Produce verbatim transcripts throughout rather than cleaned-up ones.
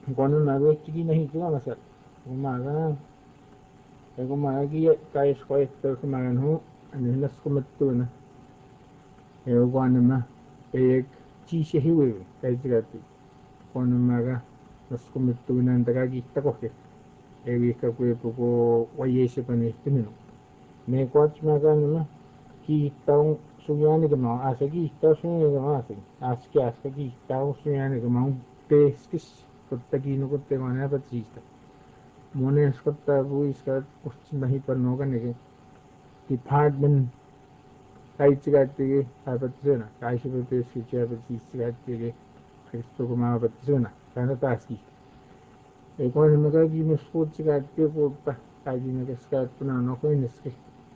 Kung mago chiki na hito nga masat. Kumaga, kaya kumaga ki kaya sko ito kumagan ho, ano hinas kumatto na. Kaya kuan ma, kaya chi siya hiwi, kaya sigati. Kung maga, nas kumatto na ang tagagita ko ke. Kaya wika ko po ko wayese pa na ito. Me kwat maga naman, kita sunyani ka mga asa kita sunyani ka mga asa aski aska kita sunyani ka mga peskis kotta kino kotte mana patsista mones kotta buis ka kuch nahi panno ka nege department kai chigati apatsuna kai shibe peski chapatsi chigati kristo ko mga patsuna kana taski e kon maga gi muskut chigati porta kai gi nagaskat puna no ko niski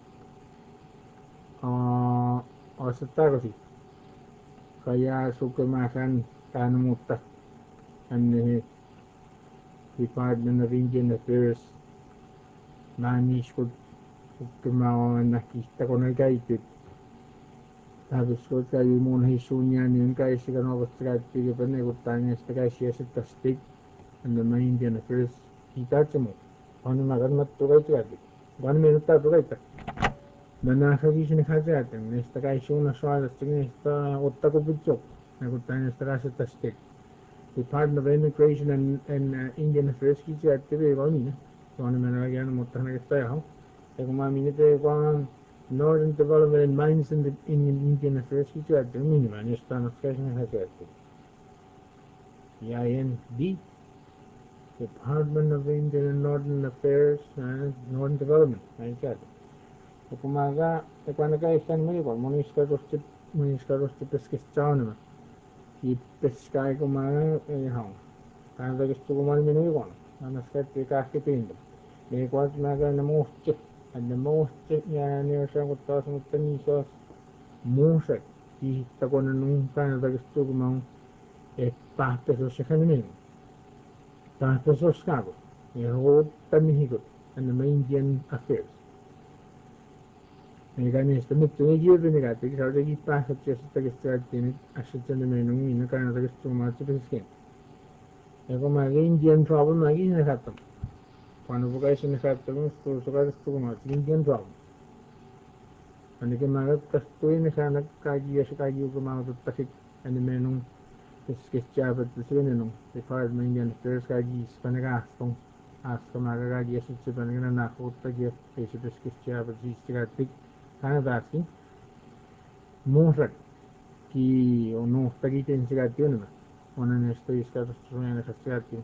ah osetta così kaya sukemakan kanumuta and Department of Indian Affairs manish ko sukemao nakita ko na kaitit tapos ko kayo muna hisunya niyon kaya siya no basta kaya pa na ikutanya sa kaya siya sa state and the Indian Affairs kita mo ano magan matto kayo kaya kung minuta to kayo Manakagi sinakajatan nesta kaya siya na swala sa nesta otta ko bidyok nakutanya sa kaya sa state Department of Immigration and, and uh, Indian Affairs ki si attive ko ni so ano man lagi ano mutta na kita ho e kuma minute ko Northern Development and Mines in the in Indian Affairs ki si attive ni man esta na kaya na kaya I N D Department of Indian and Northern Affairs and Northern Development ay kaya e kuma ga e kuana ka istan mo ko monis ka rosti monis ka rosti peskis naman ki peskai kuma e hao Kanada gusto ko man minuyon na nasket kahit pinto. May kwat maga na moche. And the moche niya niya siya ko taas mo tanisos moche. Kita ko na nung Kanada gusto ko mang e papesos siya kanimin. Papesos ka ko. E hod tanihigot. And the Indian Affairs. May ganis tamit tunigil binigati. Sa rin ipasat siya sa tagistat tinit. Asya siya na may nung ina Kanada gusto ko mga sipiskin. Eko magi Indian problem magi nakatam. Quando bukai sinakatam sto sukar sto magi Indian problem. Ani ke maga kasto ini sana kaji ya kaji ko mga tutakit ani menung sketcha but sino nung Department Indian Affairs kaji panagastong as ka maga kaji ya sitsi panagana nakota ya pesi sketcha but si sikatik kana daski musrak ki ono tagitin sikati na Ona nesto iska sunya na kasati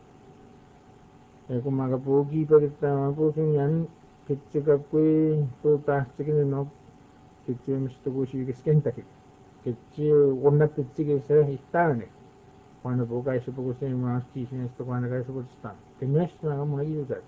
e kumaga pogi pagita po sunyan kitchika kwe to ta chikin no kitchi misto ko shi kiskenta ki kitchi onna kitchi ke sa istane quando po kai se po se ma sti sin sto quando kai se po sta che mes na mo gi usa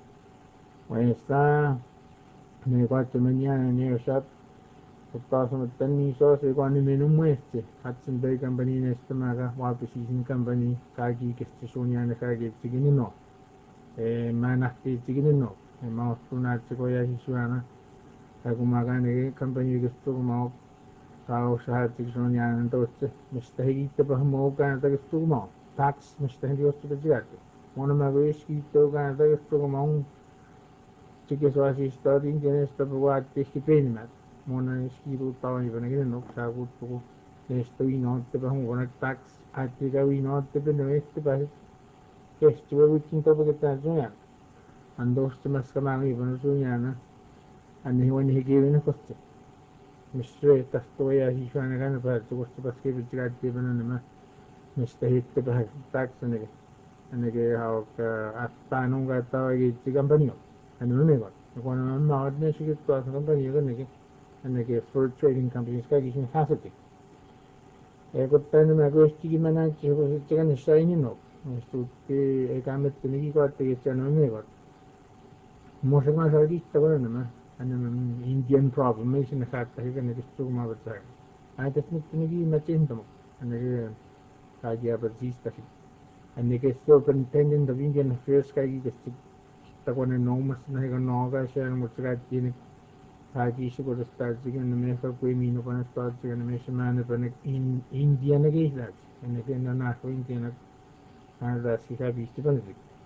questa ne quattro mañana ne shop Pagpasok ng taniso sa kung ano minum mueste at sunday company na esta maga wapi season company kagi kestisyon niya na kagi tiginin no eh manak ti tiginin no eh mga tunat sa kuya hisuana kaya kumaga na company gusto kumao tao sa hatikson niya ng totse mista higita pa mo ka na gusto kumao tax mista hindi gusto pa sigati mo na mag-wish kito ka na gusto kumao sige so asista din kinesta pa wati skipin Mona skiru tawa ni panagin no sagut ko nesto ino te pa hung tax ati ka ino te pe no este pa kesto we wikin to pa ta sunya ando ste mas ka mangi pa sunya na ani wani higi na koste misre ta to ya hi shana kana pa to koste pas ke bichira te pa na ma mista hit te pa tax ne ne ke ha ka atta nung ka tawa gi ti company ano ne ko ko na ma ne shi ke to company ne ke Anche for trading companies kagi sin hasati. E kottani ma questi che managgi così che ne sai no. Tutti e kamet ni ki kotte che c'hanno ne ko. Mo se ma sa lista ko na ma. Ano Indian problem may sin hatta che ne gusto ma bata. Ay tas mit ni ki machin mo. Ano ke kagi abazista si. Ano ke superintendent of Indian Affairs kagi gusto. Tako na no mas na ko no ka siya mo tsaka tinik Hagi siguro start siguro na may pagpwemino pa na start siguro na may semana pa nag India na gayas. Ano kaya na nako India na Sana da si capisci, quando si